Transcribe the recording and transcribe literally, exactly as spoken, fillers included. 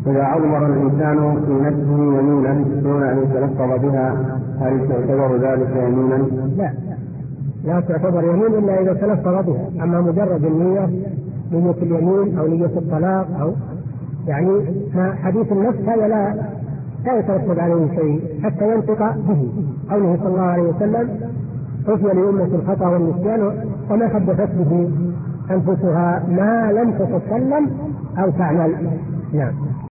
إذا عمر الإنسان في نفسه يمينا دون أن يتلفظ بها هل تعتبر ذلك يمينا؟ لا، لا تعتبر يمين إلا إذا تلفظ بها. أما مجرد النية، نية اليمين أو نية الطلاق أو يعني حديث النفس هذا لا لا يترتب عليه شيء حتى ينطق به. قوله صلى الله عليه وسلم: عفي لأمة الخطأ والنسيان وما حدثت به أنفسها ما لم تتكلم أو تعمل. نعم.